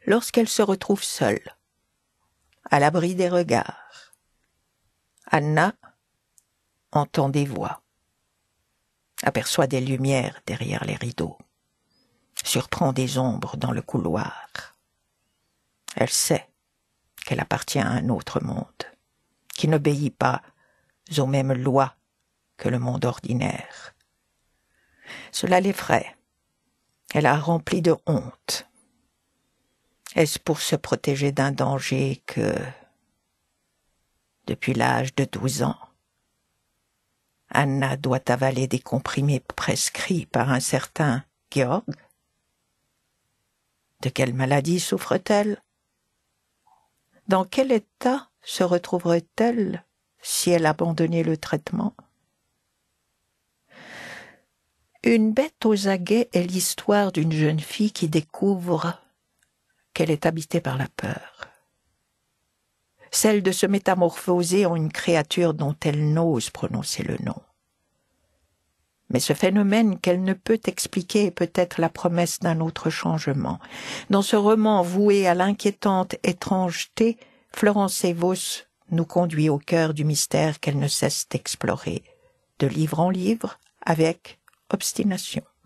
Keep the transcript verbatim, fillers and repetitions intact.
lorsqu'elle se retrouve seule, à l'abri des regards. Anna entend des voix, aperçoit des lumières derrière les rideaux, surprend des ombres dans le couloir. Elle sait qu'elle appartient à un autre monde, qui n'obéit pas aux mêmes lois que le monde ordinaire. Cela l'effraie. Elle a rempli de honte. Est-ce pour se protéger d'un danger que, depuis l'âge de douze ans, Anna doit avaler des comprimés prescrits par un certain Georg? De quelle maladie souffre-t-elle? Dans quel état se retrouverait-elle si elle abandonnait le traitement? Une bête aux aguets est l'histoire d'une jeune fille qui découvre qu'elle est habitée par la peur. Celle de se métamorphoser en une créature dont elle n'ose prononcer le nom. Mais ce phénomène qu'elle ne peut expliquer est peut-être la promesse d'un autre changement. Dans ce roman voué à l'inquiétante étrangeté, Florence Sevos nous conduit au cœur du mystère qu'elle ne cesse d'explorer, de livre en livre, avec obstination.